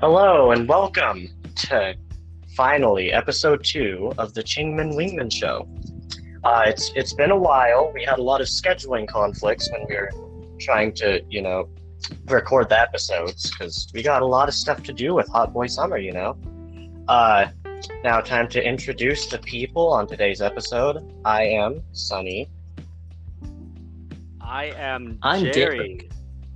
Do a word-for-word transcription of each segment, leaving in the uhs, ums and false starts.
Hello and welcome to finally episode two of the Chingman Wingman Show. Uh, it's it's been a while. We had a lot of scheduling conflicts when we were trying to, you know, record the episodes because we got a lot of stuff to do with Hot Boy Summer, you know. Uh, now time to introduce the people on today's episode. I am Sunny. I am I'm Jerry.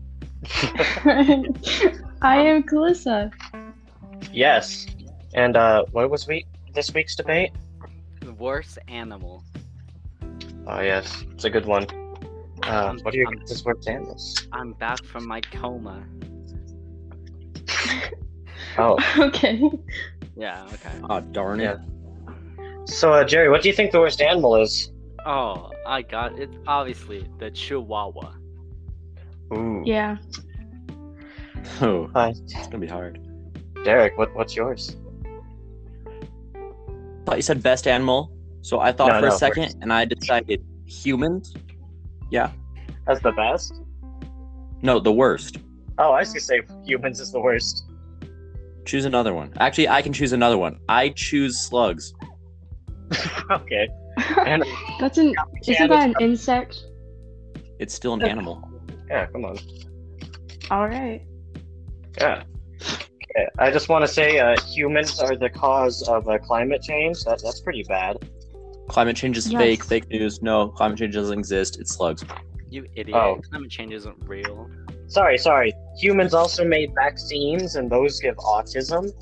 I am Calissa. Yes, and uh, what was we this week's debate? The worst animal. Oh yes, it's a good one. Uh, Um, what are your um, guys' worst animals? I'm back from my coma. Oh, Okay. Yeah, okay. Oh, darn it. yeah. So uh, Jerry, what do you think the worst animal is? Oh, I got it. Obviously, the Chihuahua. Ooh. Yeah. Oh, Hi, it's gonna be hard. Derek. What what's yours? Thought you said best animal, so I thought No, for no, a second, and I decided humans. Yeah. That's the best. No, the worst. Oh, I was gonna say humans is the worst. Choose another one. Actually, I can choose another one. I choose slugs. Okay. And That's an. Isn't that an insect? It's still an animal. yeah, come on. All right. Yeah. Okay, I just want to say, uh, humans are the cause of uh, climate change. That that's pretty bad. Climate change is Yes. fake. Fake news. No, climate change doesn't exist. It's slugs. You idiot. Oh. Climate change isn't real. Sorry, sorry. Humans also made vaccines, and those give autism,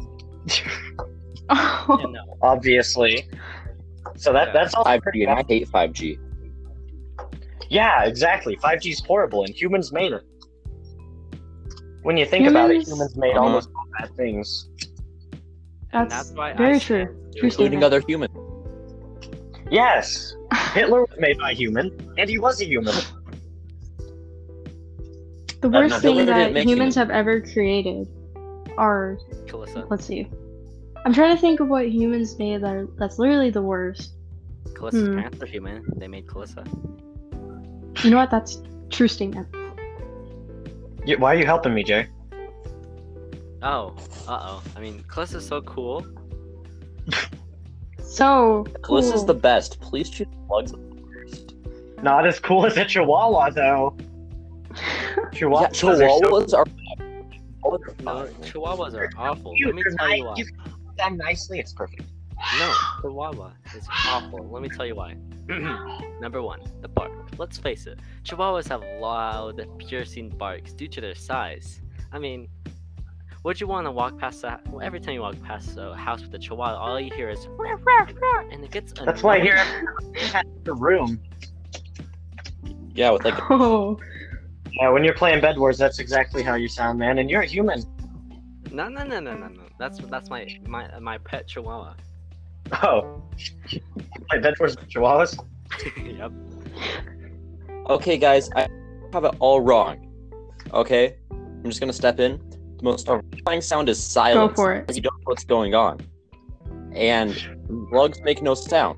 Oh. Yeah, no. obviously. So that Yeah. that's also five pretty G, and I bad. hate five G. Yeah, exactly. five G is horrible, and humans made it. When you think about it, Humans- humans made Uh-huh. almost all bad things. And That's that's why very I true. stand True doing Including statement. other humans. Yes, Hitler was made by a human, and he was a human. The no, worst no, thing Hitler that didn't make humans humans. have ever created are. Calissa. Let's see. I'm trying to think of what humans made that are, that's literally the worst. Calissa's Hmm. parents are human. They made Calissa. You know what? That's true statement. You- Why are you helping me, Jay? Oh, uh-oh. I mean, Calissa's so cool. So cool. This is the best. Please choose slugs first. Not as cool as a Chihuahua, though. Chihuahuas, Yeah, are so chihuahuas are. No, Chihuahuas are awful. cute. Let me They're tell nice. you why. You feed them nicely. It's perfect. No, Chihuahua is awful. Let me tell you why. Number one, the bark. Let's face it, Chihuahuas have loud, piercing barks due to their size. I mean, would you want to walk past a well, every time you walk past a house with a Chihuahua, all you hear is "Rah, rah, rah," and it gets annoying. That's why here in the room. Yeah, with like. Oh. Yeah, when you're playing Bed Wars, that's exactly how you sound, man. And you're a human. No, no, no, no, no, no. That's that's my my my pet Chihuahua. Oh, you play Bed Wars with Chihuahuas? Yep. Okay, guys, I have it all wrong. Okay, I'm just gonna step in. The most terrifying sound is silence. Go for it. Because you don't know what's going on, and slugs make no sound,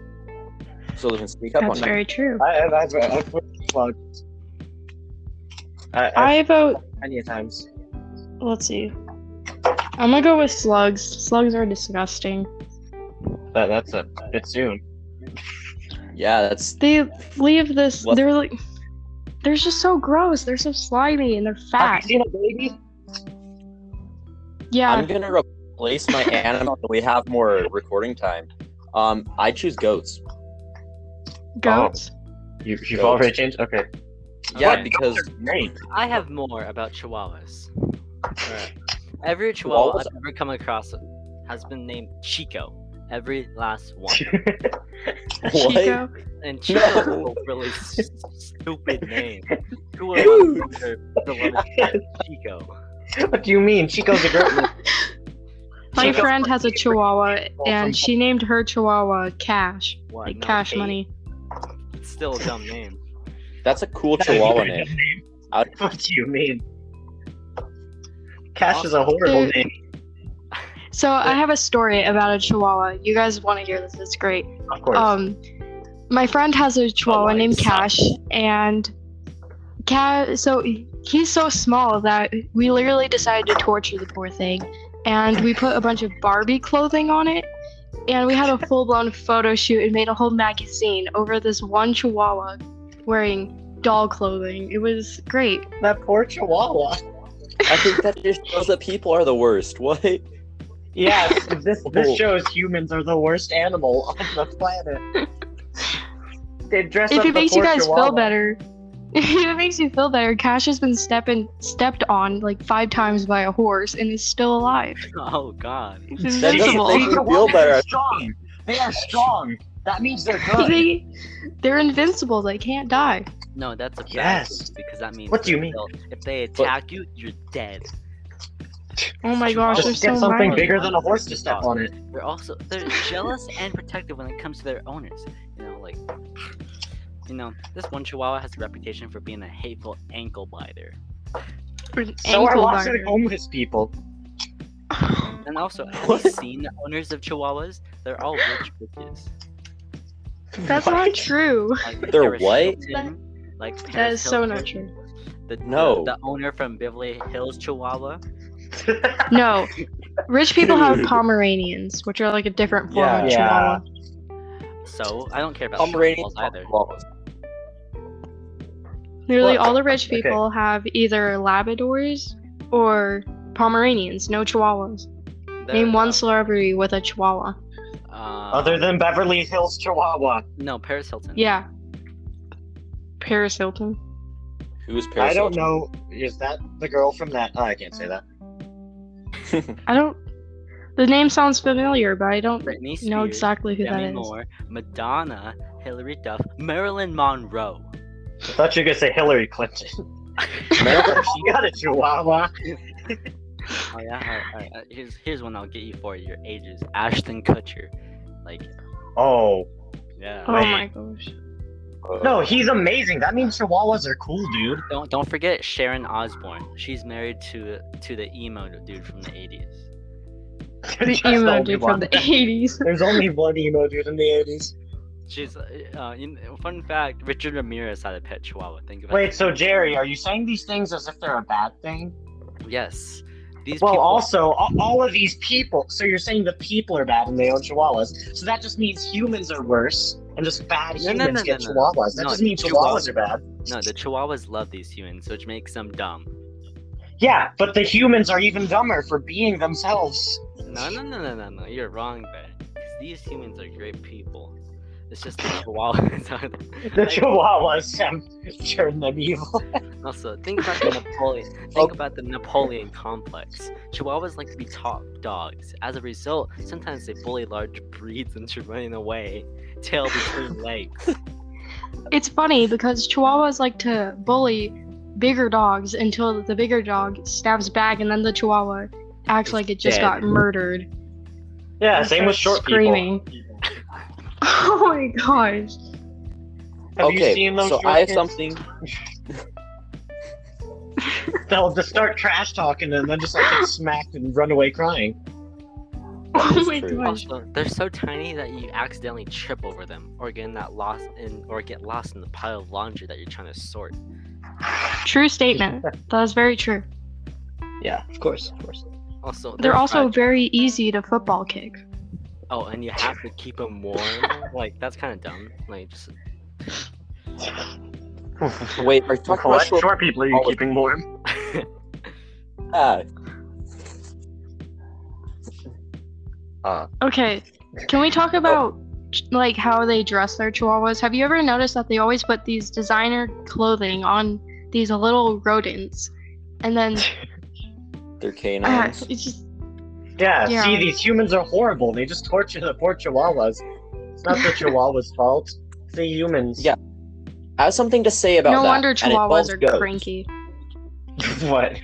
so they can speak up That's on that. very true. I, I've, I've, I've put slugs. I, I've I vote. many a times. Let's see. I'm gonna go with slugs. Slugs are disgusting. That, that's a bit soon. Yeah, that's They leave this. What? They're like. They're just so gross. They're so slimy and they're Have fat. you seen a baby? Yeah. I'm gonna replace my animal so we have more recording time. Um, I choose goats. Goats. You, you've Goats. already changed? Okay. Yeah, Alright. because Great. I have more about Chihuahuas. Alright. Every Chihuahua Chihuahuas- I've ever come across has been named Chico. Every last one. what? Chico. And Chico is a really s- stupid name. Who would want to name their beloved pet Chico? What do you mean? Chico's a great name. My Chico- friend has a chihuahua and she named her chihuahua Cash. What, Like no cash Kate? money. It's still a dumb name. That's a cool Chihuahua name. I'd- What do you mean? Cash is a horrible Uh, name. So I have a story about a chihuahua. You guys want to hear this? It's great. Of course. Um, my friend has a chihuahua like named sucks. Cash, and Cat. So he's so small that we literally decided to torture the poor thing, and we put a bunch of Barbie clothing on it, and we had a full-blown photo shoot and made a whole magazine over this one Chihuahua wearing doll clothing. It was great. That poor Chihuahua. I think that just shows that people are the worst. What? Yeah, this this Oh. shows humans are the worst animal on the planet. They dress If up it the makes you poor guys Chihuahua. feel better, if it makes you feel better, Cash has been stepping stepped on like five times by a horse and is still alive. Oh God. He's That doesn't invincible. make me feel better. They're strong. They are strong. That means they're good. They, they're invincible. They can't die. No, that's a bad Yes. thing, because that means What do you that mean? they'll- if they attack you, you're dead. Oh my gosh, they're Just get so something mighty. bigger than a horse to step on it. They're also they're jealous and protective when it comes to their owners. You know, like you know, this one Chihuahua has a reputation for being a hateful ankle biter. So are Ankle lots of biter. homeless people. And also, have you seen the owners of Chihuahuas? They're all rich bitches. That's What? not true. Like They're Paris what? Hilton, like That Paris is so Hilton, not true. The, No. the, the owner from Beverly Hills Chihuahua. No, rich people have Dude. Pomeranians, which are like a different form Yeah. of Yeah. Chihuahua. So I don't care about Pomeranian Chihuahuas either. Chihuahuas. Literally, What? all the rich Okay. people have either Labradors or Pomeranians, no Chihuahuas. They're, Name one uh, celebrity with a Chihuahua. uh, Other than Beverly Hills Chihuahua. no, Paris Hilton. Yeah. Paris Hilton. Who's Paris I don't Hilton? know. Is that the girl from that? Oh, I can't say that. I don't. The name sounds familiar, but I don't Britney Spears, know exactly who that Demi is. Moore, Madonna, Hilary Duff, Marilyn Monroe. I thought you were gonna say Hillary Clinton. She got a Chihuahua. Oh yeah. Alright, alright, uh, here's here's one I'll get you for your ages. Ashton Kutcher. Like, Oh yeah. Oh Wait. my gosh. no, he's amazing. That means Chihuahuas are cool, dude. Don't don't forget Sharon Osbourne. She's married to to the emo dude from the eighties. The Just the emo only dude one. from the eighties. There's only one emo dude in the eighties. She's uh, uh you know, fun fact. Richard Ramirez had a pet Chihuahua. Think about Wait, it. so Jerry, are you saying these things as if they're a bad thing? Yes. These Well, people. also, a- all of these people. So you're saying the people are bad and they own Chihuahuas. So that just means humans are worse, and just bad No, humans no, no, get no, no. Chihuahuas. That No, just means Chihuahuas- Chihuahuas are bad. No, the Chihuahuas love these humans, which makes them dumb. Yeah, but the humans are even dumber for being themselves. No, no, no, no, no, no. You're wrong there. 'Cause these humans are great people. It's just the Chihuahuas are. The Like, Chihuahuas have turned them evil. Also, think about the Napoleon. Think Okay. about the Napoleon complex. Chihuahuas like to be top dogs. As a result, sometimes they bully large breeds into running away, tail between legs. It's funny because Chihuahuas like to bully bigger dogs until the bigger dog stabs back, and then the Chihuahua acts It's like it just dead. got murdered. Yeah, and same with starts short screaming. Oh my gosh. people. Have okay, you seen those so short I have kids? something. They'll just start trash talking and then just like get smacked and run away crying. Oh is my true. gosh. Also, they're so tiny that you accidentally trip over them, or get in that lost in, or get lost in the pile of laundry that you're trying to sort. True statement. That is very true. Yeah, of course, of course. Also, They're also fragile. very easy to football kick. Oh, and you have to keep them warm. Like that's kind of dumb. Like just Wait, are you talking about What short? short people are you Oh, keeping warm? Ah, Uh, Okay, can we talk about like how they dress their Chihuahuas? Have you ever noticed that they always put these designer clothing on these little rodents, and then they're uh, canines. it's just yeah, Yeah. see, these humans are horrible. They just torture the poor Chihuahuas. It's not the Chihuahua's fault. It's the humans. Yeah. I have something to say about no that. wonder and it Chihuahuas involves are goats. cranky. What?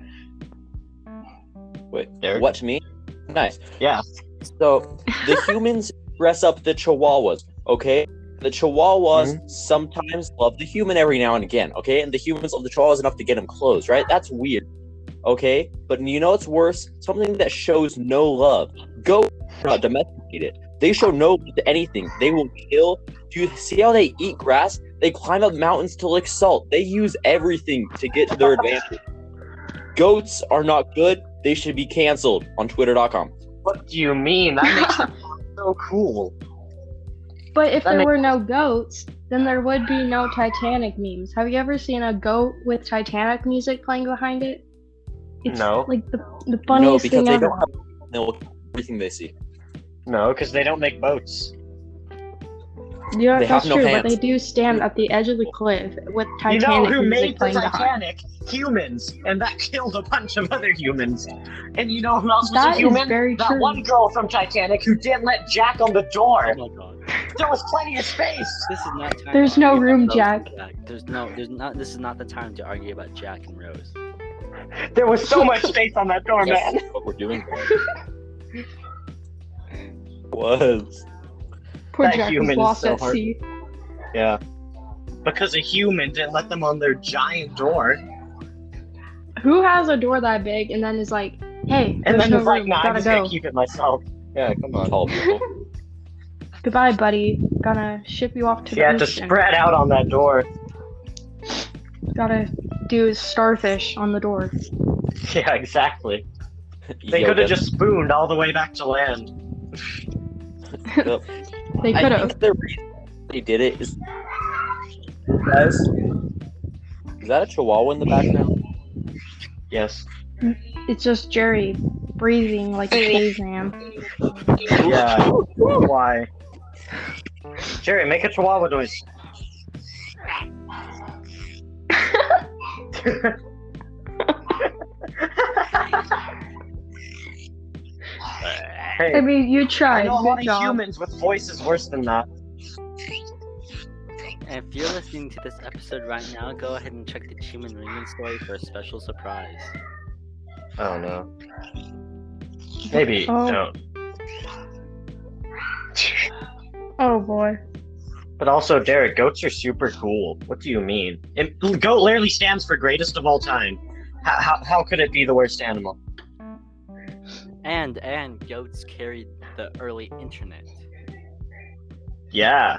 Wait, Derek? what to me? Nice. Yeah. So the humans dress up the Chihuahuas, okay? The Chihuahuas Mm-hmm. sometimes love the human every now and again, okay? And the humans love the Chihuahuas enough to get them clothes, right? That's weird, okay? But you know what's worse? Something that shows no love. Go uh, domesticated. They show no love to anything. They will kill. Do you see how they eat grass? They climb up mountains to lick salt. They use everything to get to their advantage. Goats are not good. They should be canceled on twitter dot com. What do you mean? That makes them so cool. But if That there makes- were no goats, then there would be no Titanic memes. Have you ever seen a goat with Titanic music playing behind it? It's No. like the, the No, funniest because thing they ever. don't have they will kill everything they see. No, because they don't make boats. Yeah, they have that's no true, hands. but they do stand at the edge of the cliff with You Titanic know who music made the playing behind. Titanic? Humans, and that killed a bunch of other humans. And you know who else was That a is human? very that true. one girl from Titanic who didn't let Jack on the door. Oh my god. There was plenty of space. This is not time There's to no argue room, about Rose Jack. and Jack. There's no there's not this is not the time to argue about Jack and Rose. There was so much space on that door, That's man. what we're doing. Was. Poor That Jack human was is lost so at hard. sea. Yeah. Because a human didn't let them on their giant door. Who has a door that big and then is like, hey, And there's then no was like, room, nah, I'm gotta just go. gonna keep it myself. Yeah, come on. Tall people. Goodbye, buddy. Gonna ship you off to She the had to ocean. spread out on that door. Gotta do starfish on the door. Yeah, exactly. They Yo, could have that's- just spooned all the way back to land. Yep. They I could have. think the reason they did it is, guys. Is that a chihuahua in the background? Yes. It's just Jerry breathing like a caveman. Yeah. Why? Jerry, make a chihuahua noise. I Hey, mean, you I tried. know a lot Good of job. humans with voices worse than that. And if you're listening to this episode right now, go ahead and check the Human Ringman story for a special surprise. Oh no. Maybe Oh. don't. Oh boy. But also, Derek, goats are super cool. What do you mean? It, goat literally stands for greatest of all time. How, how, how could it be the worst animal? And and goats carried the early internet. Yeah.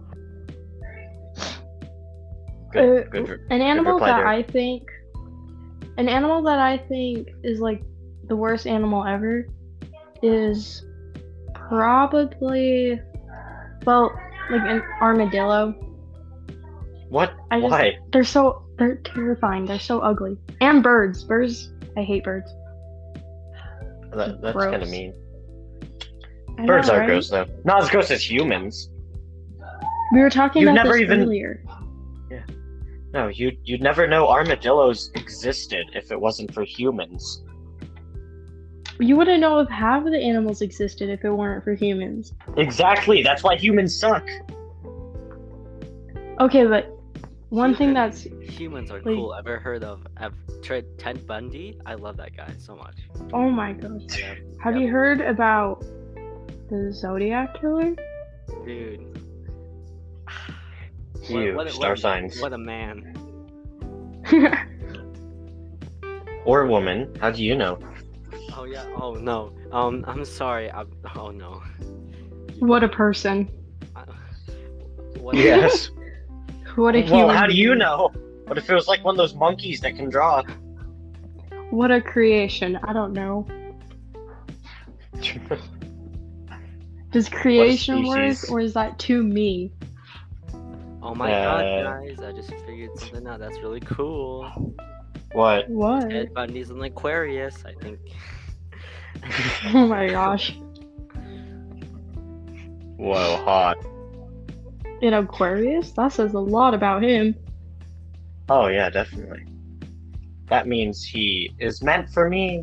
Uh, Good, good. re- An animal reply, that Derek. I think, an animal that I think is like the worst animal ever, is probably, well, like an armadillo. What? I just- Why? They're so they're terrifying. They're so ugly. And birds. Birds. I hate birds. That, that's gross. kind of mean. I Birds know, are right? gross, though. Not as gross as humans. We were talking You'd about never this even- earlier. No, you'd, you'd never know armadillos existed if it wasn't for humans. You wouldn't know if half of the animals existed if it weren't for humans. Exactly. That's why humans suck. Okay, but one thing Humans- that's humans are like- cool. Ever heard of, of Ted Ted Bundy? I love that guy so much. oh my gosh. Yeah. Have Yep. you heard about the Zodiac killer? Dude. You, What- what a- star what a- signs. What a man. Or woman. How do you know? Oh yeah. Oh no. Um. I'm sorry. I'm. Oh no. What a person. I- What Yes. What a human. Well, how do you being. know? What if it was like one of those monkeys that can draw? What a creation. I don't know. Does creation work species. or is that too mean? Oh my Uh, god, guys! I just figured something out. That's really cool. What? What? Ted Bundy's an Aquarius. I think. Oh my gosh. Whoa, hot. An Aquarius? That says a lot about him. Oh yeah, definitely. That means he is meant for me.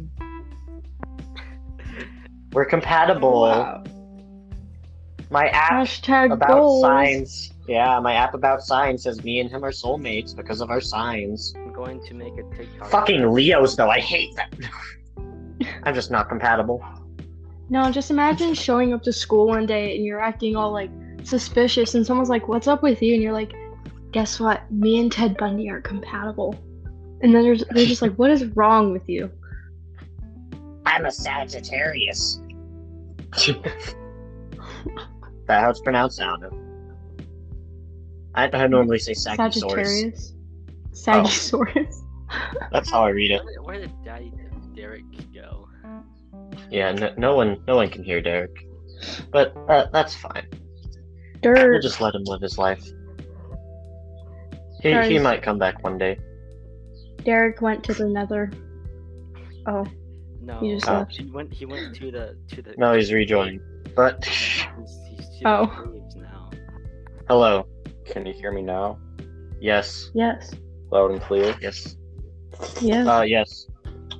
We're compatible. Wow. My app Hashtag about goals. signs. Yeah, my app about signs says me and him are soulmates because of our signs. I'm going to make a TikTok. Fucking Leos though, I hate that. I'm just not compatible. No, just imagine showing up to school one day and you're acting all like suspicious and someone's like, "What's up with you?" And you're like, "Guess what? Me and Ted Bundy are compatible." And then there's, they're just like, "What is wrong with you?" I'm a Sagittarius. That how it's pronounced? I don't know. I, I normally say Sagittarius. Sagittarius. Sagittarius. That's how I read it. Where, where did Daddy Derek go? Yeah, no, no one, no one can hear Derek, but uh, that's fine. We'll Dirt. just let him live his life. He he Guys. might come back one day. Derek went to the Nether. Oh, No, He just Oh. left. he went. He went to the to the. No, he's rejoining. But He's, he's to Oh. the caves now. hello. Can you hear me now? Yes. yes, Loud and clear. Yes. yes. Uh, yes.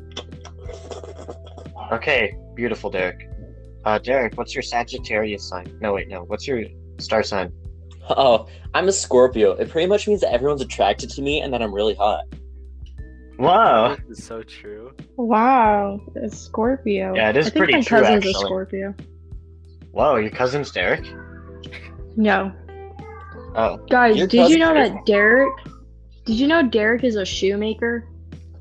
Okay, beautiful, Derek. Uh, Derek, what's your Sagittarius sign? No, wait, no. What's your star sign? Oh, I'm a Scorpio. It pretty much means that everyone's attracted to me and that I'm really hot. Whoa. This is so true. Wow, a Scorpio. Yeah, it is I think pretty my true, cousin's a actually. Scorpio. Whoa, your cousin's Derek? No, Oh. guys, Your did you cousin know Derek? that Derek? Did you know Derek is a shoemaker?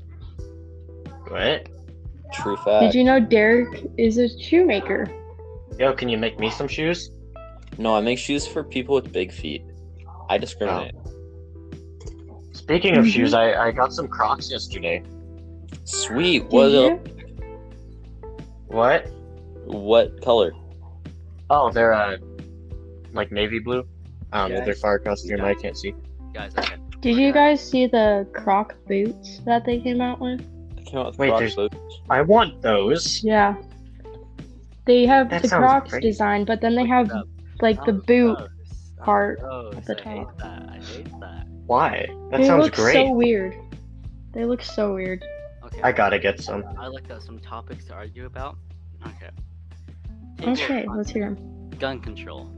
What? True Did fact. you know Derek is a shoemaker? Yo, can you make me some shoes? No, I make shoes for people with big feet. I discriminate. Speaking of Mhm. shoes, I, I got some Crocs yesterday. Sweet. Did What? you? What? What color? Oh, they're, uh, like navy blue. I don't know, Yeah, they're I- far across the room, I can't see. Guys, I can. Did you guys see the Croc boots that they came out with? I came out with Wait, Crocs there's- boots. I want those. Yeah. They have That the sounds Crocs great. design, but then they have Up. like the Oh, boot. gross. Oh, part gross. at the I hate top. that. I hate that. Why? That They sounds look great. so weird. They look so weird. Okay. I gotta get some. I looked up some topics to argue about. Okay. Table Okay, of let's hear him. contents. Gun control.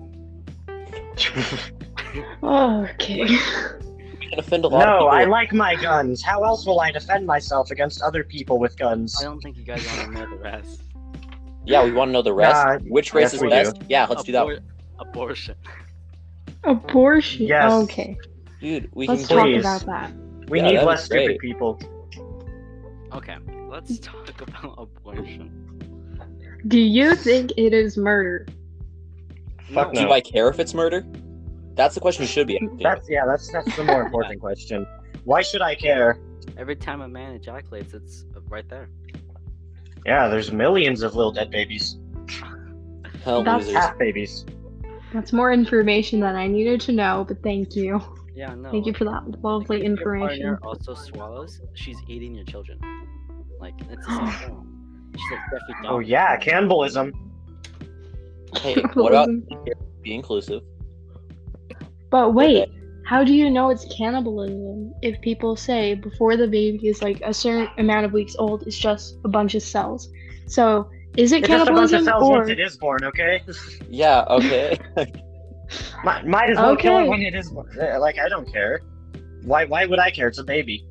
Okay. We can offend a lot of No, people. I like my guns. How else will I defend myself against other people with guns? I don't think you guys want to know the rest. Yeah, we want to know the rest. Nah, Which race yes, is we best? Yeah, let's do that. Abor- Abortion. Abortion. Yes. Okay. Dude, we Let's can talk Please. about that. We Yeah, need that'd be less stupid great. people. Okay, let's talk about abortion. Do you think it is murder? Fuck Do no. I care if it's murder? That's the question you should be asking. That's yeah. That's that's the more important question. Why should I care? Every time a man ejaculates, it's right there. Yeah, there's millions of little dead babies, Hell, That's losers. half babies. That's more information than I needed to know, but thank you. Yeah, no. Thank you for that lovely If your information. partner also swallows, she's eating your children. Like, it's the same thing. She's like Jeffrey Dahmer. Oh yeah, cannibalism. Hey, what about be inclusive? But wait, how do you know it's cannibalism if people say before the baby is like a certain amount of weeks old, it's just a bunch of cells? So is it It's just a bunch of cannibalism cells or once it is born. Okay. Yeah, okay. might, might as well kill it Okay. when it is born. Uh, Like I don't care. Why? Why would I care? It's a baby.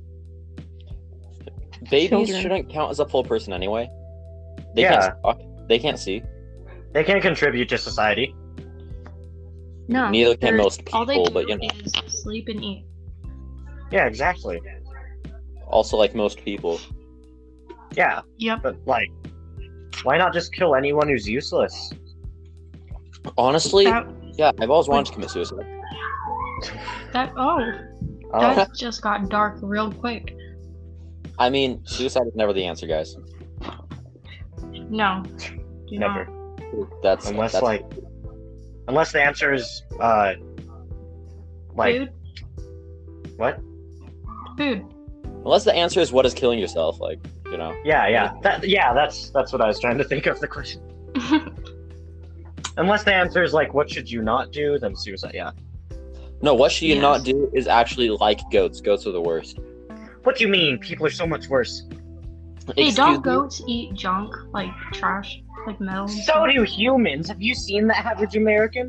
Babies Children. shouldn't count as a full person anyway. They Yeah. can't talk. They can't see. They can contribute to society. no? Neither can they're- most all they people, do but, you know. is sleep and eat. Yeah, exactly. Also, like most people. Yeah, Yep. but like, why not just kill anyone who's useless? Honestly, That, yeah, I've always wanted to commit suicide. that oh, Oh, that just got dark real quick. I mean, suicide is never the answer, guys. No, do never. not. That's Unless that's, like, unless the answer is uh, like Food, what? food. unless the answer is what is killing yourself, like you know. Yeah, yeah, that, yeah. That's that's what I was trying to think of the question. Unless the answer is like, what should you not do? Then suicide. Yeah. No, what should you Yes. not do is actually like goats. Goats are the worst. What do you mean? People are so much worse. Hey, Excuse don't me? goats eat junk like trash, like metal? and So stuff? do humans. Have you seen the average American?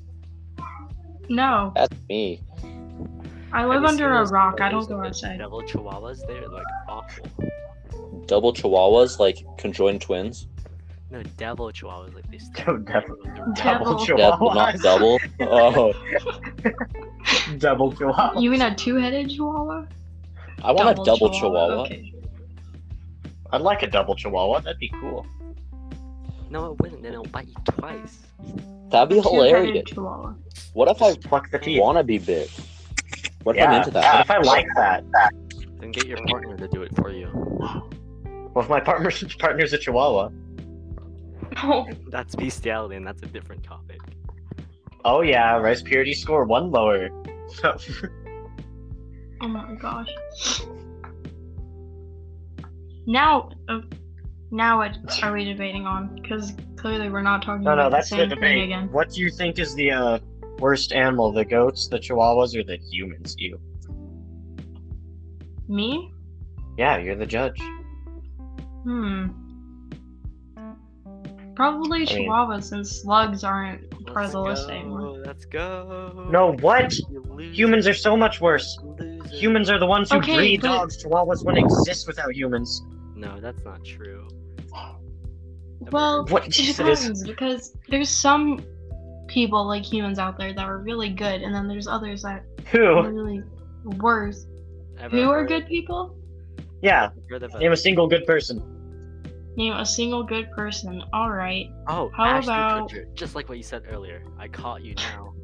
No, That's me. I Have live you under seen a those rock. I photos don't go of the outside. Devil chihuahuas, they're like awful. Double chihuahuas, like conjoined twins. No, devil chihuahuas, like they stand. Oh, devil. Devil. Double Double, not chihuahuas. double. Oh, Double chihuahua. You mean a two-headed chihuahua? I want a double chihuahua. Okay. I'd like a double chihuahua. That'd be cool. No, it wouldn't. Then it'll bite you twice. That'd be hilarious. Two-headed chihuahua. What if I Pluck the teeth. want to be big? What if I'm Yeah. into What that? if I like that? Then get your partner to do it for you. Well, if my partner's partner's a chihuahua. Oh, That's bestiality, and that's a different topic. Oh yeah, rice purity score one lower. oh my gosh. Now, uh, now what are we debating on? Because clearly we're not talking No, no, about the that's the same thing debate. again. What do you think is the uh, worst animal? The goats, the chihuahuas, or the humans? You? Me? Yeah, you're the judge. Hmm. Probably I mean- chihuahuas, since slugs aren't part of the Let's list go, anymore. Let's go. No, what? You loser, Humans are so much worse. loser. Humans are the ones who Okay, breed but- dogs. Chihuahuas wouldn't exist without humans. No, that's not true. Well, What? it Yes, it is. depends, because there's some people like humans out there that are really good, and then there's others that are Who? really worse. Ever Who are heard- good people? Yeah, heard of a- name a single good person. Name a single good person. Alright. Oh, How Ashton about- Kutcher. Just like what you said earlier. I caught you now.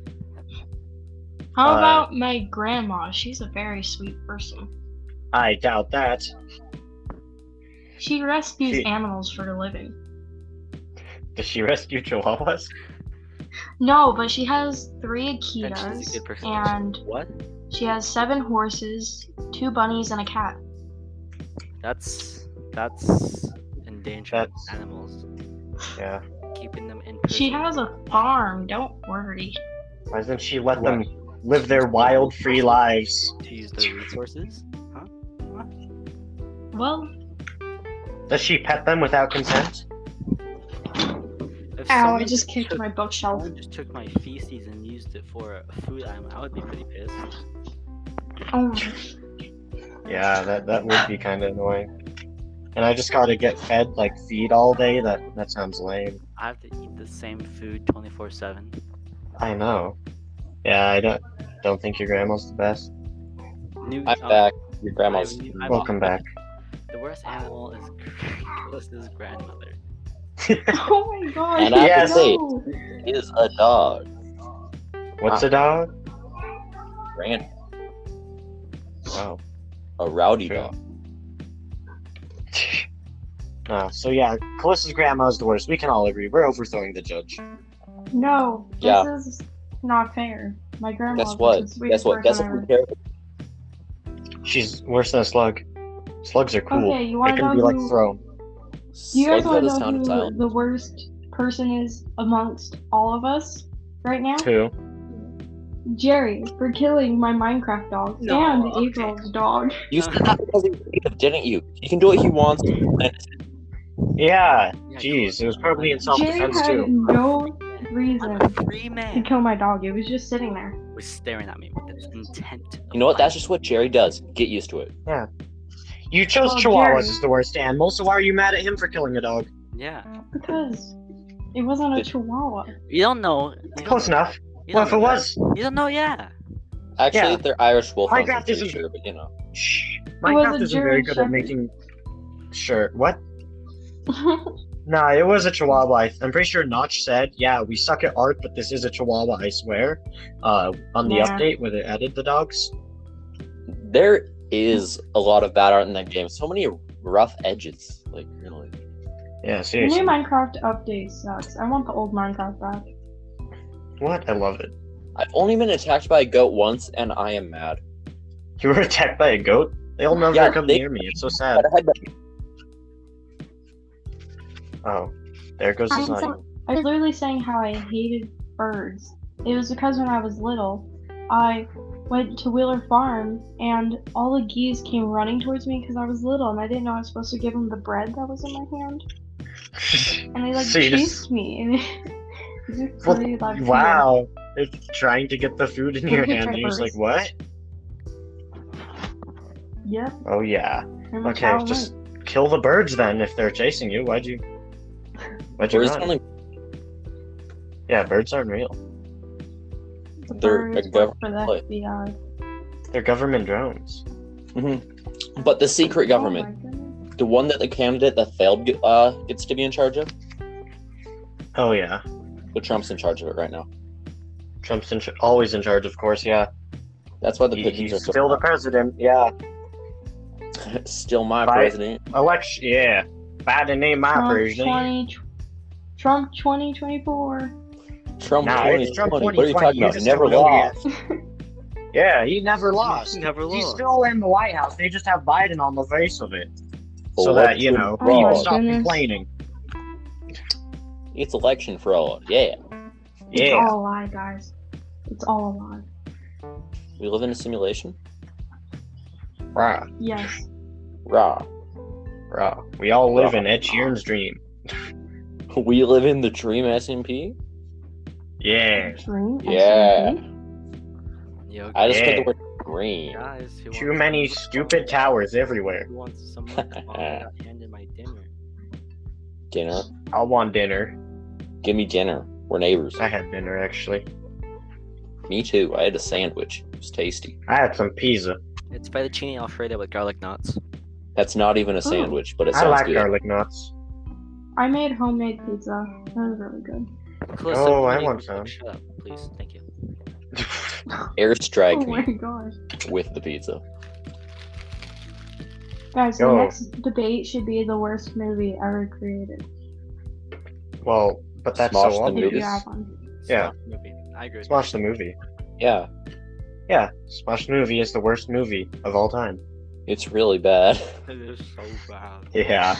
How Uh, about my grandma? She's a very sweet person. I doubt that. She rescues She- animals for a living. Does she rescue chihuahuas? No, but she has three And she's a Akitas, good person. and What? she has seven horses, two bunnies, and a cat. That's that's endangering That's- animals. Yeah. Keeping them in She prison. has a farm, don't worry. Why doesn't she let them live their wild, free lives? to use the resources. Huh? Well, Does she pet them without consent? If ow, I someone just kicked took- my bookshelf. someone just took my feces and used it for a food item, I would be pretty pissed. Oh my. Yeah, that that would be kind of annoying. And I just gotta get fed like feed all day. That that sounds lame. I have to eat the same food twenty-four seven. I know. Yeah, I don't don't think your grandma's the best. New, I'm um, back. Your grandma's. I'm- I'm- Welcome back. The worst animal is Callista's grandmother. Oh my god. And I have to say- no. Is a dog. What's a dog? Grand. Oh. A rowdy True. dog. Oh, so yeah, Callista's grandma's the worst. We can all agree. We're overthrowing the judge. No, this Yeah. is not fair. My grandma Guess was what? the Guess sweetest what? Guess person what? ever. Who cares? She's worse than a slug. Slugs are cool. Okay, you They wanna can know be like who- thrown. Do you guys Slugs want are to the know sound of who silence. the worst person is amongst all of us right now? Who? Jerry, for killing my Minecraft dog No, and okay. April's dog. You said that because he was native, didn't you? He can do what he wants. Yeah. Yeah, Jeez, it was probably in Jerry self-defense had too. no I'm reason a free to man. kill my dog. It was just sitting there. Was staring at me with its intent. You know what? That's just what Jerry does. Get used to it. You chose Well, chihuahuas Jerry- as the worst animal, so why are you mad at him for killing a dog? Yeah. Because it wasn't a Did- chihuahua. You don't know. You don't Close know. enough. You What don't if it know was? that. You don't know. Yeah. Actually, Yeah. they're Irish wolfhounds. Minecraft I'm pretty isn't- sure, but you know. Shh. was Minecraft a isn't very German good at Shepherd. making. Sure. What? Nah, it was a chihuahua. I- I'm pretty sure Notch said, yeah, we suck at art, but this is a chihuahua, I swear. Uh, on the Yeah. update where they added the dogs. There is a lot of bad art in that game. So many rough edges. Like, really. Yeah, The seriously. new Minecraft update sucks. I want the old Minecraft back. What? I love it. I've only been attacked by a goat once, and I am mad. You were attacked by a goat? They'll never Yeah, come they- near me. It's so sad. But I had- Oh, there goes I'm his so- line. I was literally saying how I hated birds. It was because when I was little, I went to Wheeler Farm and all the geese came running towards me because I was little and I didn't know I was supposed to give them the bread that was in my hand. And they like So you chased just- me. And it just Well, created that fear. Wow. It's trying to get the food in your Look at hand, and you're just like, Trevor's. what? Yep. Oh, yeah. pretty much Okay, how it just went. kill the birds then if they're chasing you. Why'd you. Why'd you Birds run? only Yeah, birds aren't real. The they're a birds gov- work for the like- F B I. They're government drones. Mhm. But the secret Oh government, my goodness. the one that the candidate that failed uh, gets to be in charge of, Oh yeah, But Trump's in charge of it right now. Trump's in ch- always in charge, of course. Yeah, That's why the he, pigeons he's are so still the president. Yeah, still my Bye. president. election. Yeah, Biden ain't my Trump president. twenty, Trump twenty twenty-four. Trump Nah, twenty it's Trump twenty. What are you twenty talking twenty. You about? just Never don't know yet. lost. Yeah, he never lost. Never He's lost. still in the White House. They just have Biden on the face of it, Well, so that you what's know Oh my people stop goodness. complaining. It's election fraud. Yeah. It's Yeah. all a lie, guys. It's all a lie. We live in a simulation. Rah, Yes. Rah. rah. We all live in Ed Sheeran's dream. We live in the dream S M P. Yeah. Dream. Yeah. S M P? Yo, I just Yeah. put the word dream. guys, who Too wants many some stupid mukbang? towers everywhere. Who wants some mukbang? I got handed my dinner. Dinner. I want dinner. Give me dinner. We're neighbors. I had dinner actually. Me too. I had a sandwich. It was tasty. I had some pizza. It's fettuccine alfredo with garlic knots. That's not even a sandwich, but it I sounds like good. garlic nuts. I made homemade pizza. That was really good. Calissa, Oh, I please, want some. Shut up, please. Thank you. Airstrike Oh my me gosh. with the pizza. Guys, Yo. the next debate should be the worst movie ever created. Well, but that's Smosh so the If you obvious. have one. Yeah. Smosh movie. I agree. with Smosh the movie. Yeah, Yeah, Smosh the movie is the worst movie of all time. it's really bad. you. It is so bad. Yeah,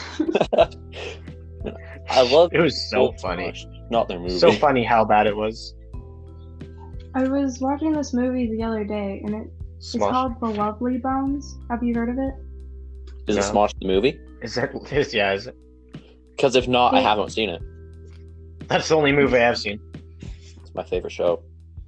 I love it was so Smosh, funny. Not their movie. So funny how bad it was. I was watching this movie the other day, and it, it's Smosh. called The Lovely Bones. Have you heard of it? Is it No. Smosh the movie? Is that? Is, yeah, is it? Because if not, I Yeah. haven't seen it. That's the only movie I've seen. It's my favorite show.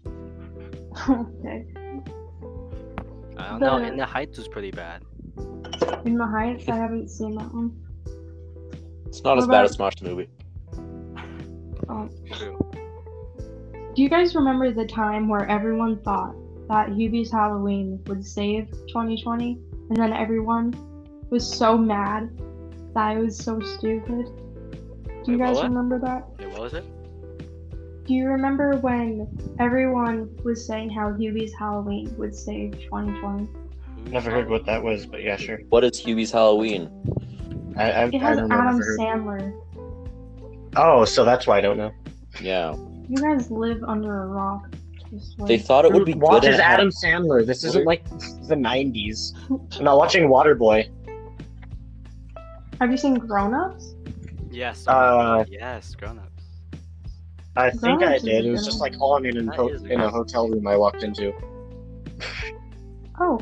Okay. I don't know. The- In the Heights was pretty bad. In the Heights, I haven't seen that one. It's not What as bad about- as Smosh the movie. Oh. True. Do you guys remember the time where everyone thought that Hubie's Halloween would save twenty twenty, and then everyone was so mad that it was so stupid? Do you Wait, guys what? remember that? Wait, what was it? Do you remember when everyone was saying how Hubie's Halloween would save twenty twenty? Never heard what that was, but yeah, sure. What is Hubie's Halloween? I, I, It I has don't know. Adam Never heard. Sandler. Oh, so that's why I don't know. Yeah. You guys live under a rock. Just They like- thought it would be Who good. watches and it had- Adam Sandler? This isn't like the nineties. I'm not watching Waterboy. Have you seen Grown Ups? Yes. Uh, yes, grown ups. I think I Grown-Ups is did. It was good. just like on in, an That ho- is in a good. hotel room I walked into. Oh.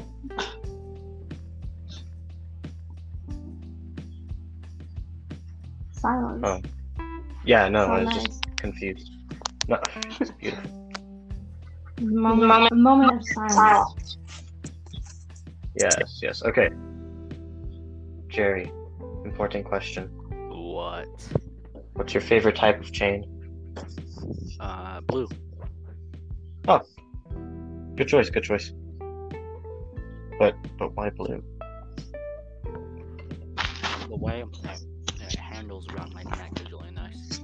Silence. Oh. Yeah, no, So I was nice. just confused. No, it's beautiful. Moment, moment of silence. Yes, yes. Okay. Jerry, important question. What? What's your favorite type of chain? Uh, blue. Good choice, good choice. But but why blue? The way it, it handles around my neck is really nice.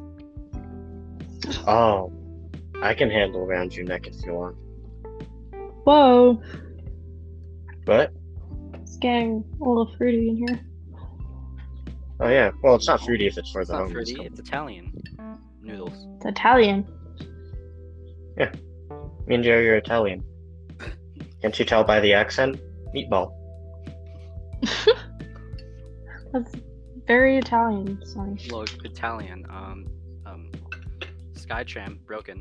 Oh, I can handle around your neck if you want. Whoa. But It's getting a little fruity in here. oh yeah, well it's not fruity if it's for It's the not homies. fruity. It's Italian noodles. It's Italian. Me and Jerry are Italian. Can't you tell by the accent? Meatball. That's very Italian, sorry. Look, Italian. Um, um, Skytram broken.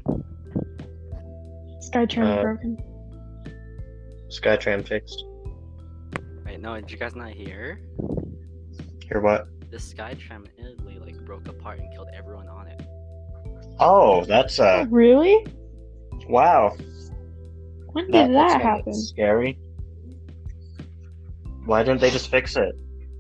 Skytram Uh, broken. Skytram fixed. Wait, no, did you guys not hear? Hear what? The Skytram in Italy like broke apart and killed everyone on it. Oh, that's uh Really? wow. When That, did that's that kinda happen? Scary. Why didn't they just fix it?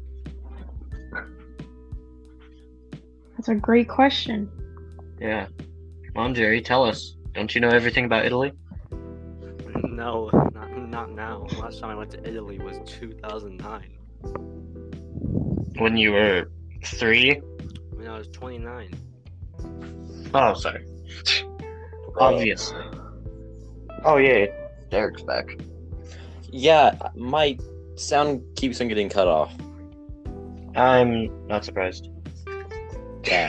That's a great question. Yeah. Come on, Jerry, tell us. Don't you know everything about Italy? No, not not now. Last time I went to Italy was two thousand nine. When you were three? When I was twenty-nine. Oh, sorry. Obviously. Oh yeah, Derek's back. Yeah, my sound keeps on getting cut off. I'm not surprised. Yeah.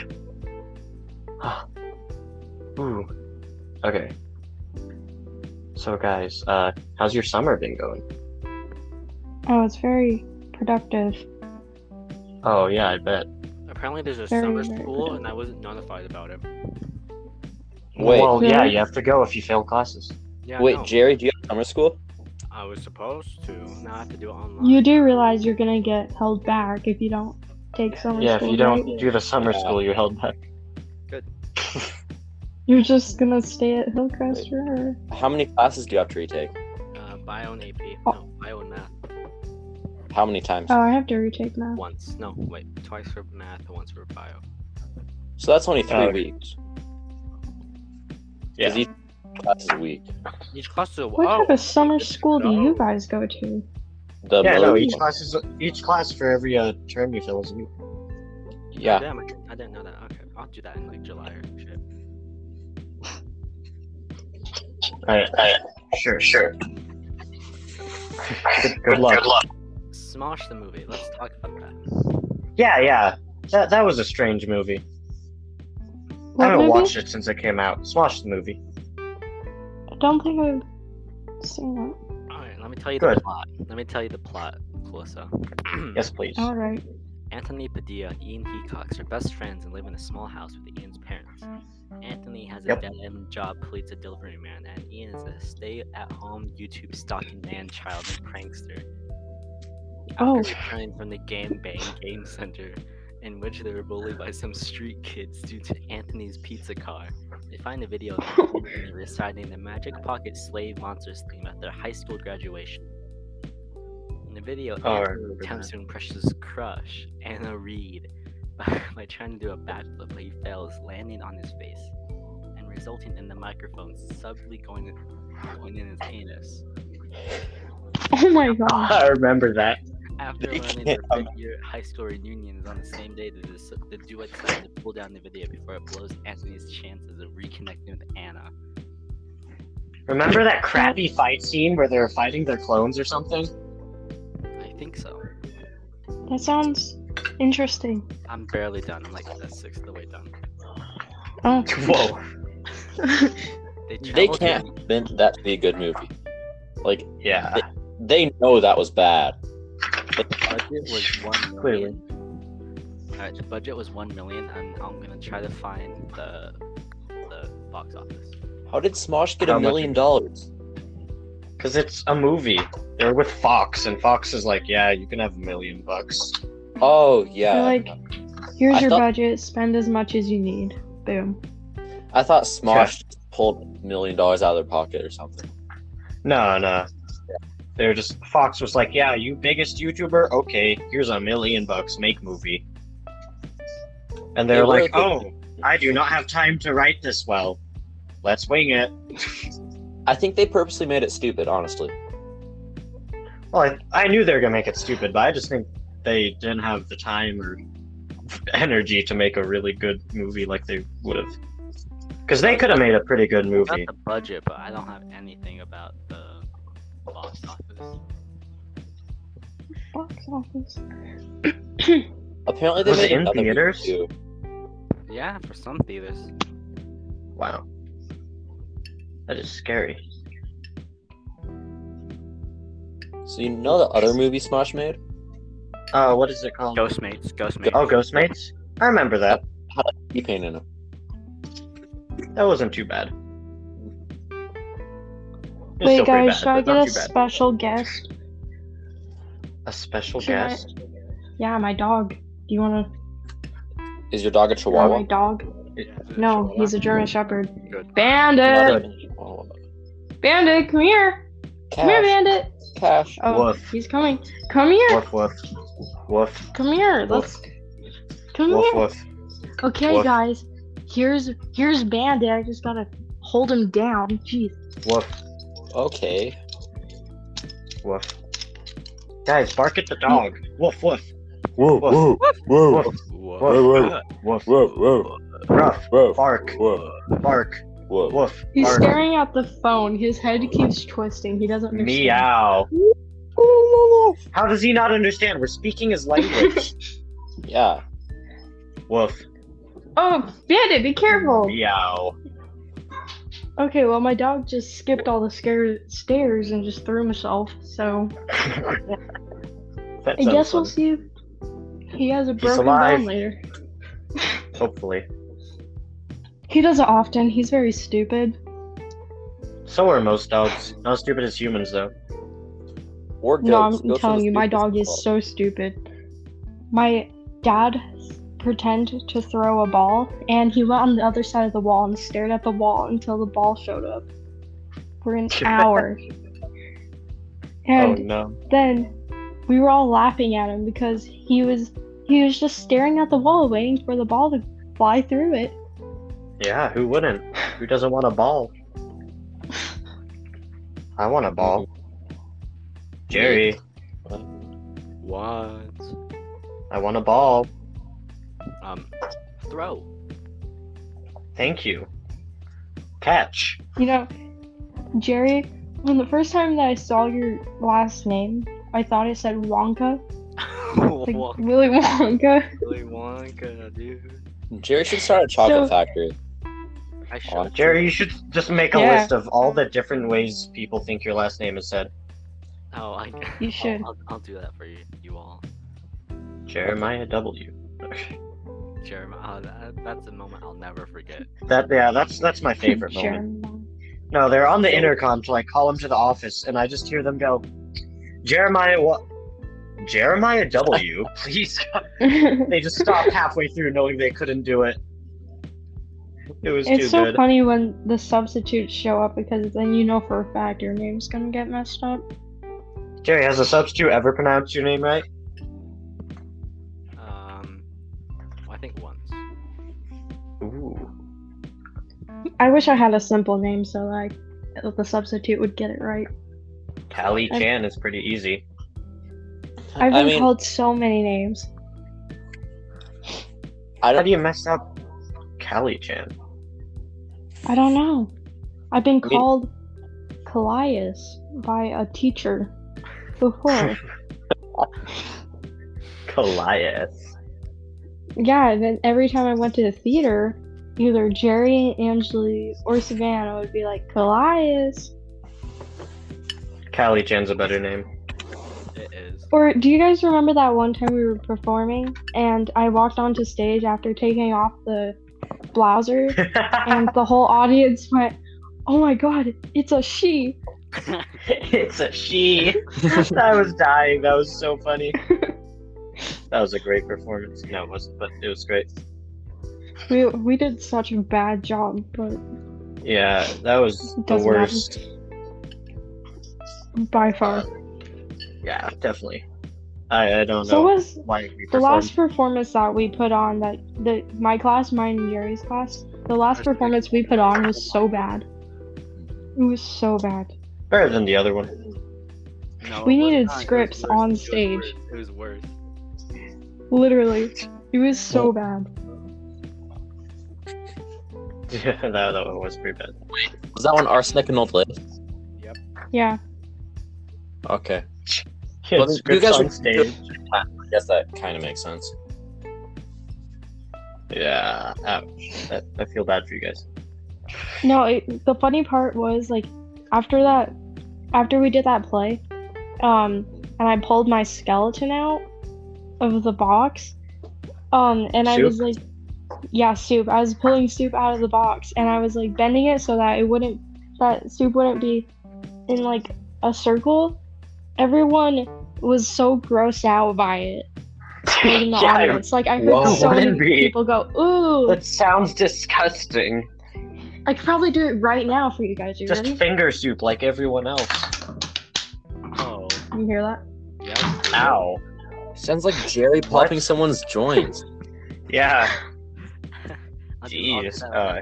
Ooh. Okay. So guys, uh, how's your summer been going? Oh, it's very productive. Oh yeah, I bet. Apparently, there's a Very, summer very school, good. and I wasn't notified about it. Wait. Well, yeah, Really? you have to go if you fail classes. Yeah, Wait, no, Jerry, do you have summer school? I was supposed to. Now I have to do it online. You do realize you're gonna get held back if you don't take summer Yeah, if school, you don't right? do the summer Yeah. school, you're held back. You're just gonna stay at Hillcrest forever. How many classes do you have to retake? Uh, bio and A P. Oh. No, bio and math. How many times? Oh, I have to retake math. Once. No, wait. Twice for math and once for bio. So that's only three Oh. weeks. Yeah. 'Cause each class is a week. Each class is a What oh, type of summer just school do go. you guys go to? The Yeah, no, Miller- each class is each class for every uh, term you fill is a week. Yeah. Damn, I, I didn't know that. Okay, I'll do that in like July or shit. Alright, alright. Sure, sure. Good, good luck. Good luck. Smosh the movie. Let's talk about that. Yeah, yeah. That that was a strange movie. What I haven't movie? watched it since it came out. Smosh the movie. I don't think I've seen it. Alright, let me tell you Good. the plot. Let me tell you the plot, Calissa. Yes, please. Alright. Anthony Padilla and Ian Hecox are best friends and live in a small house with Ian's parents. Anthony has a Yep. dead-end job, pleads a delivery man, and Ian is a stay-at-home YouTube stalking man-child and prankster. Oh. After returning from the Game Bang Game Center, in which they were bullied by some street kids due to Anthony's pizza car, they find a video of Anthony reciting the Magic Pocket Slave Monsters theme at their high school graduation. In the video, Oh, I Anthony remember attempts that. to impress his crush, Anna Reed, by, by trying to do a backflip, but he fails, landing on his face, and resulting in the microphone subtly going, going in his anus. Oh my god. I remember that. After They learning can't- their fifth-year high school reunion is on the same day, the, the duo decide to pull down the video before it blows Anthony's chances of reconnecting with Anna. Remember that crappy fight scene where they were fighting their clones or something? I think so. That sounds interesting. I'm barely done. I'm like a sixth of the way done. Oh. Whoa. They, They travel can't to- convince that to be a good movie. Like, Yeah. they know that was bad. The budget was one Clearly. million. Alright, the budget was one million, and I'm gonna try to find the the box office. How did Smosh get How a much- million dollars? Because it's a movie. They're with Fox, and Fox is like, yeah, you can have a million bucks. Oh, They're yeah. like, here's I your thought- budget, spend as much as you need. Boom. I thought Smosh just pulled a million dollars out of their pocket or something. No, no. They're just Fox was like, yeah, you biggest YouTuber, okay, here's a million bucks, make movie. And they're They were like, a good oh, movie. I do not have time to write this well. Let's wing it. I think they purposely made it stupid, honestly. Well, I, I knew they were gonna make it stupid, but I just think they didn't have the time or energy to make a really good movie like they would have. Because they could have made a pretty good I got movie. the budget, but I don't have anything about the box office. Box office. Apparently, they Was made it in another movie, theaters? too. Yeah, for some theaters. Wow. That is scary. So you know the other movie Smosh made? Uh, what is it called? Ghostmates, Ghostmates. Oh, Ghostmates? I remember that. T-Pain in it. That wasn't too bad. It was Wait, still pretty guys, bad, should I but get not a too bad. special guest? A special Should I- guest? Yeah, my dog. Do you want Is your dog a to? Chihuahua? My dog? No, he's a German Shepherd. Good. Bandit! Good. Oh, Bandit, come here! Come here, Cash. Bandit! Cash. Oh, Woof. he's coming. Come here! Woof woof. Woof. Come here! Let's. Come Woof here! woof. Okay, Woof. guys. Here's here's Bandit. I just gotta hold him down. Jeez. Woof. Okay. Woof. Guys, bark at the dog. Woof woof. Whoa, Woof. whoa, whoa, Woof. Whoa. whoa, whoa, Woof. whoa, whoa. Ruff. Woof. Bark. Woof. Bark. Woof. Woof. He's Bark. staring at the phone. His head keeps twisting. He doesn't understand. Meow. How does he not understand? We're speaking his language. Yeah. Woof. Oh, Bandit, be careful. Meow. Okay, well, my dog just skipped all the scare- stairs and just threw himself, so That I sounds guess we'll fun. see if he has a He's broken alive. bone later. Hopefully. He does it often. He's very stupid. So are most dogs. Not as stupid as humans, though. Or No, I'm goats. Goats are telling the you, my stupidest dog of is all. so stupid. My dad pretended to throw a ball, and he went on the other side of the wall and stared at the wall until the ball showed up for an hour. And Oh no. then we were all laughing at him because he was he was just staring at the wall, waiting for the ball to fly through it. Yeah, who wouldn't? Who doesn't want a ball? I want a ball. Jerry, What? I want a ball. Um, throw. Thank you. Catch. You know, Jerry, when the first time that I saw your last name, I thought it said Wonka, like Wonka, Willy Wonka. Willy Wonka, dude. Jerry should start a chocolate So- factory. I Oh, should. Jerry, you should just make a Yeah. list of all the different ways people think your last name is said. Oh, I. You should. I'll, I'll, I'll do that for you, you all. Jeremiah W. Jeremiah, oh, that, that's a moment I'll never forget. That yeah, that's that's my favorite Sure. moment. No, they're on the intercom to like call him to the office, and I just hear them go, Jeremiah what? Jeremiah W. Please. They just stopped halfway through, knowing they couldn't do it. It was It's too so good. funny when the substitutes show up because then you know for a fact your name's gonna get messed up. Jerry, has a substitute ever pronounced your name right? Um, I think once. Ooh. I wish I had a simple name so like the substitute would get it right. Callie I- Chan is pretty easy. I've I been mean, called so many names. I How don't. do you mess up Callie Chan? I don't know. I've been I mean- called Callias by a teacher before. Colias. Yeah, and then every time I went to the theater, either Jerry, Angeli, or Savannah would be like, Callias. Callie Chan's a better name. It is. Or do you guys remember that one time we were performing and I walked onto stage after taking off the blouser and the whole audience went, oh my god, it's a she. It's a she. I was dying. That was so funny. That was a great performance. No, it wasn't, but it was great. We, we did such a bad job, but Yeah, that was the Doesn't worst. by far. Yeah, definitely. I, I don't So know was why we the performed. last performance that we put on, that the my class, mine and Jerry's class, the last performance we put on was so bad. It was so bad. Better than the other one. No, We it was needed not. It was scripts worse. on It was stage. worse. It was worse. Literally. It was so bad. Yeah, that, that one was pretty bad. Was that one arsenic and old lid? Yeah. Okay. Yeah, Well, you scripts guys on were- stage. I guess that kind of makes sense. Yeah, ouch. That, I feel bad for you guys. No, it, the funny part was like after that, after we did that play, um, and I pulled my skeleton out of the box, um, and I Soup? was like, yeah, soup. I was pulling soup out of the box, and I was like bending it so that it wouldn't, that soup wouldn't be in like a circle. Everyone was so grossed out by it. Like, in the Yeah, audience, like I heard Whoa. so many Wouldn't be. people go, "Ooh!" that sounds disgusting. I could probably do it right now for you guys. You Just ready? finger soup like everyone else. Oh, You hear that? yeah. Ow. Sounds like Jerry popping someone's joints. Yeah. I'll do- I'll do Jeez, that uh,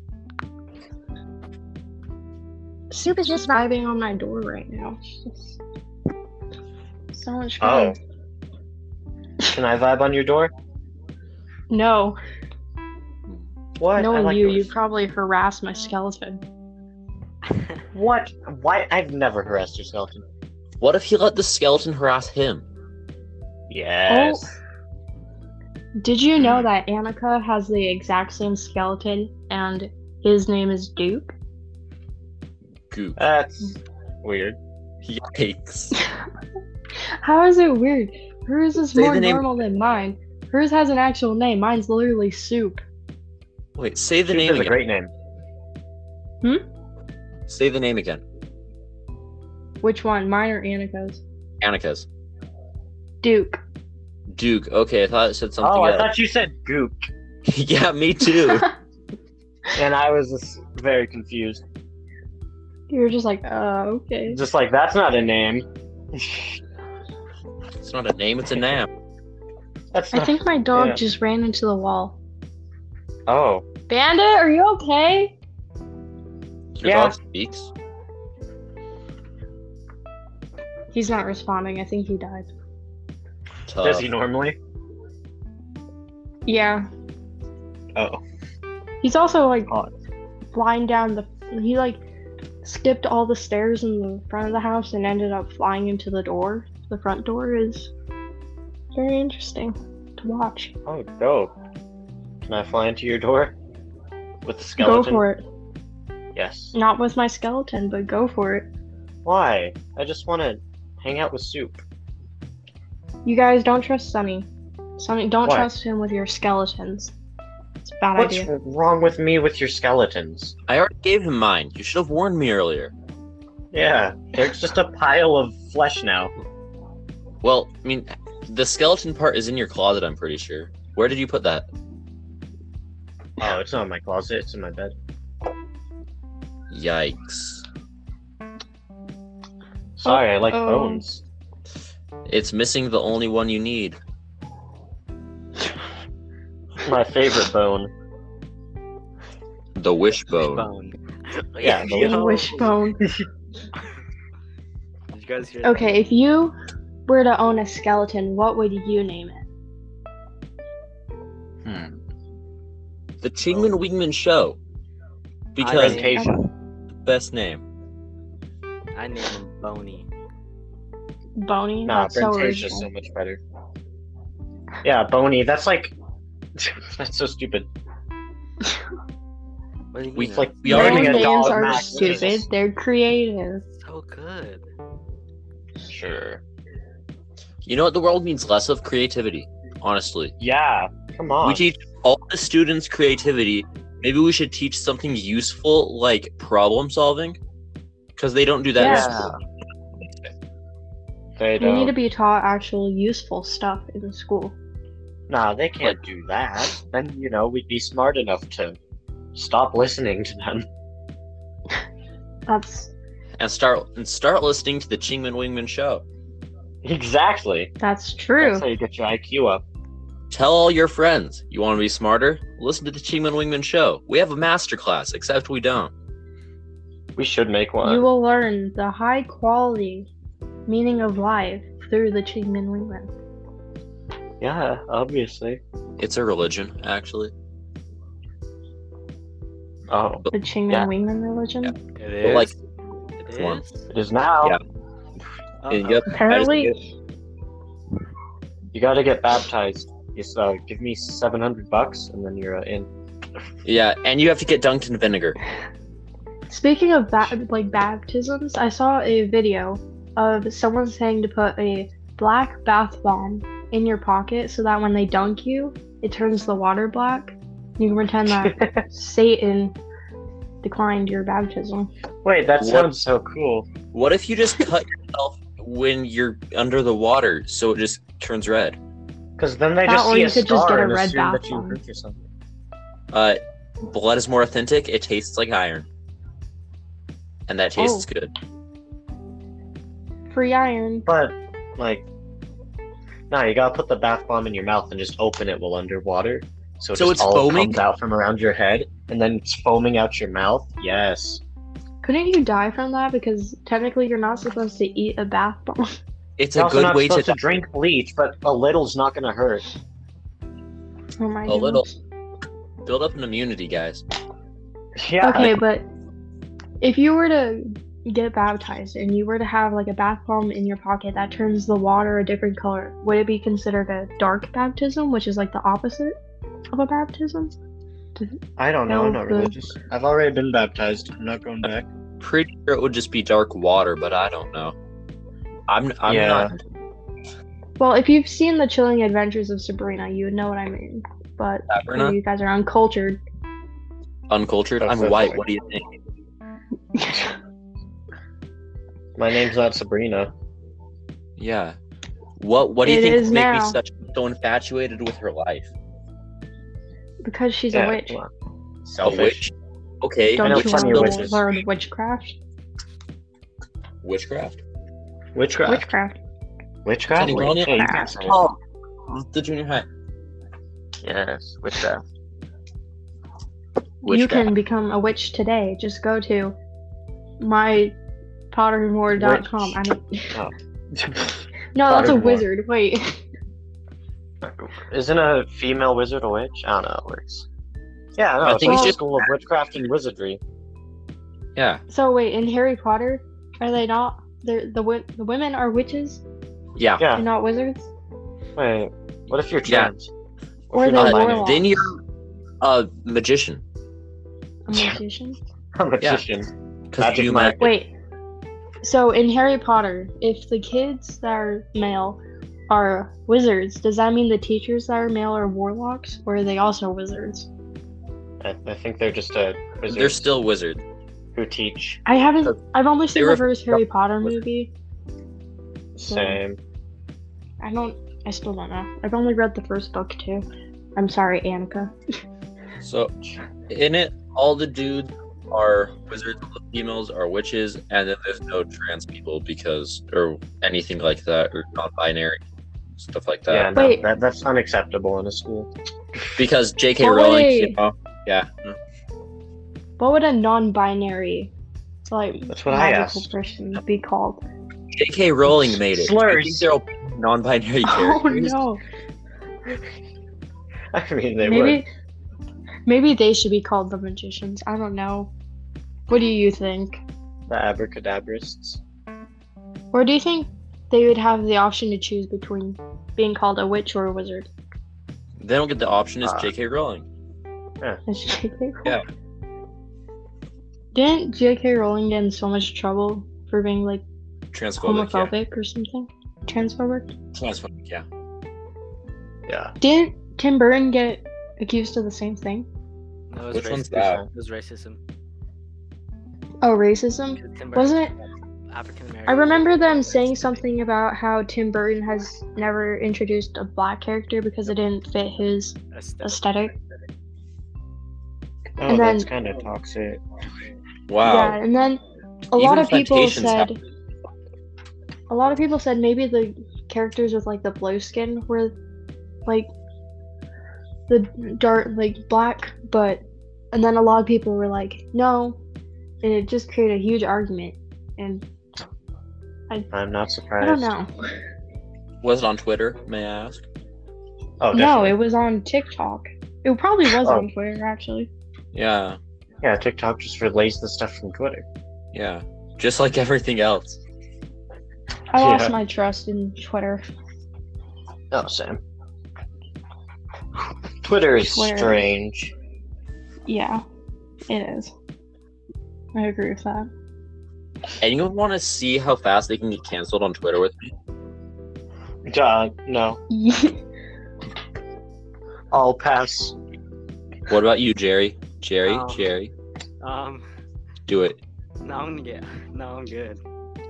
later. Soup is just vibing on my door right now. It's just so much Oh. fun. Can I vibe on your door? No. What? I Knowing like you, yours. you probably harassed my skeleton. What? Why? I've never harassed your skeleton. What if he let the skeleton harass him? Yes. Did you Hmm. know that Annika has the exact same skeleton and his name is Duke? Goop. That's weird. Yikes. How is it weird? Hers is Say more the name- normal than mine. Hers has an actual name. Mine's literally Soup. Wait, say the Soup name is a again. great name. Say the name again. Which one? Mine or Annika's? Annika's. Duke. Duke. Okay, I thought it said something Oh, I else. thought you said goop, Yeah, me too. and I was just very confused. You were just like, uh, okay. Just like that's not a name. It's not a name, it's a noun. That's I not. think my dog yeah. just ran into the wall. Oh, Bandit, are you okay? Your Yeah. dog speaks? He's not responding. I think he died. Tough. does he normally? Yeah. Oh, He's also like Odd. flying down the. He like skipped all the stairs in the front of the house and ended up flying into the door. The front door is very interesting to watch. oh, dope. Can I fly into your door with the skeleton? Go for it. Yes. Not with my skeleton, but go for it. Why? I just want to hang out with Soup. You guys don't trust Sunny. Sunny, don't Why? trust him with your skeletons. It's a bad What's idea. wrong with me with your skeletons? I already gave him mine. You should have warned me earlier. Yeah, there's just a pile of flesh now. Well, I mean, the skeleton part is in your closet, I'm pretty sure. Where did you put that? Oh, it's not in my closet. It's in my bed. Yikes. Sorry, I like Oh. bones. It's missing the only one you need. My favorite bone. The wishbone. Bone. Yeah, the Yo. Wishbone. Did you guys hear that? Okay, if you were to own a skeleton, what would you name it? Hmm. The Chingman Wingman Show. Because I- Presentation. best name. I named him Boney. Bony? Nah, That's so presentation's original. so much better. Yeah, bony. That's like. That's so stupid. What do you We mean? like we Their already get a names dog are Max, stupid. Jesus. They're creative. So good. Sure. You know what the world needs less of? Creativity. Honestly. Yeah. Come on. We teach all the students creativity. Maybe we should teach something useful like problem solving. Because they don't do that in Yeah. school. They They don't. need to be taught actual useful stuff in school. Nah, they can't do that. Then you know we'd be smart enough to stop listening to them. That's And start and start listening to the Chingman Wingman Show. Exactly. that's true. That's how you get your I Q up. Tell all your friends. You want to be smarter? Listen to the Chingman Wingman Show. We have a masterclass, except we don't. We should make one. You will learn the high quality meaning of life through the Chingman Wingman. Yeah, obviously. It's a religion, actually. Oh, The Chingman Yeah. Wingman religion? Yeah. It But, is. like, it form. is. it is now. Yeah. Uh-oh. And yep, Apparently, I just- You gotta get baptized. Just uh, give me seven hundred bucks, and then you're uh, in. yeah, and you have to get dunked in vinegar. speaking of ba- like baptisms, I saw a video of someone saying to put a black bath bomb in your pocket so that when they dunk you, it turns the water black. You can pretend that Satan declined your baptism. Wait, that What? sounds so cool. What if you just cut yourself when you're under the water so it just turns red? Because then they That just or see you a could just star get a and red assume bath that you bomb. hurt yourself. Uh, blood is more authentic. It tastes like iron. And that tastes Oh. good. Free iron. But, like, no, you gotta put the bath bomb in your mouth and just open it while underwater. So, it So just it's all foaming? comes out from around your head, and then it's foaming out your mouth. Yes. Couldn't you die from that? Because technically you're not supposed to eat a bath bomb. It's You're a also good not way to supposed to die. drink bleach, but a little's not gonna hurt. Oh my A little. goodness. Build up an immunity, guys. Yeah. Okay, but if you were to get baptized and you were to have like a bath bomb in your pocket that turns the water a different color, would it be considered a dark baptism, which is like the opposite of a baptism? I don't know. I'm not No, the- religious. I've already been baptized. I'm not going back. Pretty sure it would just be dark water, but I don't know. I'm I'm Yeah. not. Well, if you've seen the Chilling Adventures of Sabrina, you would know what I mean. But Sabrina? you guys are uncultured. Uncultured. I'm That's white. okay. What do you think? My name's not Sabrina. Yeah. What What do you It think is would make me now. such so infatuated with her life? Because she's Yeah, a witch. well, A selfish. witch. Okay. Don't know you witch plenty want of still- to witches. learn witchcraft? Witchcraft. Witchcraft. Witchcraft. Witchcraft. Tony Brown, Hey, you yeah. can't say it. Oh, the junior high. Yes, witchcraft. You can become a witch today. Just go to my pottermore dot com. I mean, Oh. no, that's a Pottermore. wizard. Wait. Isn't a female wizard a witch? I don't know how it works. Yeah, no, I it's think like it's a just- school of witchcraft and wizardry. Yeah. So wait, in Harry Potter, are they not? They're, the wi- the women are witches Yeah. Yeah. and not wizards. Wait, what if you're Yeah. trans? Or if they you're not warlocks. binary? Uh, then you're a magician. A magician. A magician. Because Magic you Mike. might. Wait. So in Harry Potter, if the kids that are male are wizards, does that mean the teachers that are male are warlocks, or are they also wizards? I, I think they're just a wizard They're still wizard. who teach. I haven't. I've only seen They the were- first Harry Potter movie. Same. I don't. I still don't know. I've only read the first book too. I'm sorry, Annika. So, in it, all the dudes are wizards, all the females are witches, and then there's no trans people because, or anything like that, or non-binary stuff like that. Yeah, no, Wait. that, that's unacceptable in a school. Because J K Oh, Rowling, wait. you know, yeah. What would a non-binary, like, That's what I magical asked. person be called? J K Rowling made it. Slurs. You think they're all non-binary Oh characters? no. I mean, they Maybe. would. Maybe they should be called the magicians. I don't know. What do you think? The abracadabrists. Or do you think they would have the option to choose between being called a witch or a wizard? They don't get the option as Uh, J K Rowling. As J K Rowling? Yeah. Didn't J K Rowling get in so much trouble for being like Transphobic, yeah. homophobic or something? Transphobic? Transphobic, yeah. Yeah. Didn't Tim Burton get accused of the same thing? That was Which racism. one's that? It was racism. Oh, racism? Tim Burton Wasn't it? African American. I remember them saying something about how Tim Burton has never introduced a black character because it didn't fit his aesthetic. Oh, And that's then- kind of toxic. Wow. Yeah, and then a Even lot of people plantations have- said a lot of people said maybe the characters with like the blue skin were like the dark like black, but and then a lot of people were like no, and it just created a huge argument, and I'm not I surprised. don't know. Was it on Twitter, may I ask? Oh, No, definitely. it was on TikTok. It probably was Oh. on Twitter actually. Yeah. Yeah, TikTok just relays the stuff from Twitter. Yeah. Just like everything else. I lost Yeah. my trust in Twitter. Oh, Sam. Twitter is Twitter. strange. Yeah, it is. I agree with that. Anyone want to see how fast they can get canceled on Twitter with me? Uh, no. I'll pass. What about you, Jerry? Jerry? Um, Jerry? Um, Do it. no, I'm good. No, I'm good.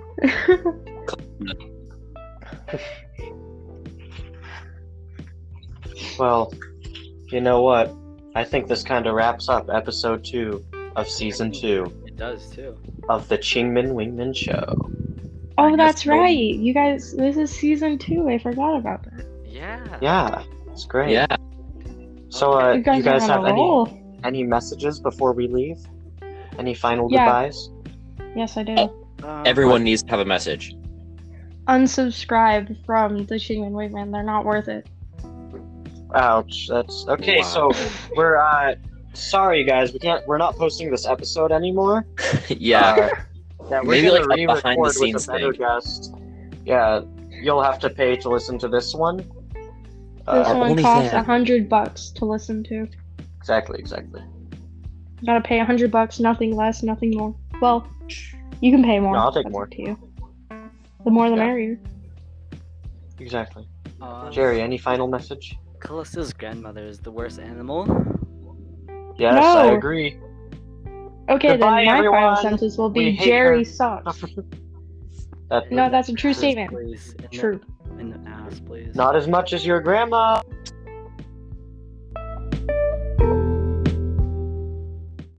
Well, you know what? I think this kind of wraps up episode two of season two It does too. of the Chingman Wingman Show. Oh, guess that's we'll- right. You guys, this is season two. I forgot about that. Yeah. Yeah, it's great. Yeah. So, uh, You guys, you guys are have on a any roll. any messages before we leave? Any final Yeah. goodbyes? Yes, I do. Um, Everyone needs to have a message. Unsubscribe from the Chingman Wingman. They're not worth it. Ouch. That's okay. Wow. So we're uh sorry guys, we can't. We're not posting this episode anymore. yeah. Uh, yeah, we're Maybe gonna like a re-record behind the with scenes a better thing. guest. Yeah, you'll have to pay to listen to this one. This Uh, one only costs fan. a hundred bucks to listen to. exactly, exactly. You gotta pay a hundred bucks, nothing less, nothing more. Well, you can pay more. No, I'll take That's more. up to you. The more the Yeah. merrier. Exactly. Uh, Jerry, any final message? Callista's grandmother is the worst animal. Yes, No. I agree. Okay, Goodbye, then my everyone. final sentence will We be hate Jerry her. sucks. That, In No, the that's a true ass, statement. please. In the- True. In the ass, please. not as much as your grandma.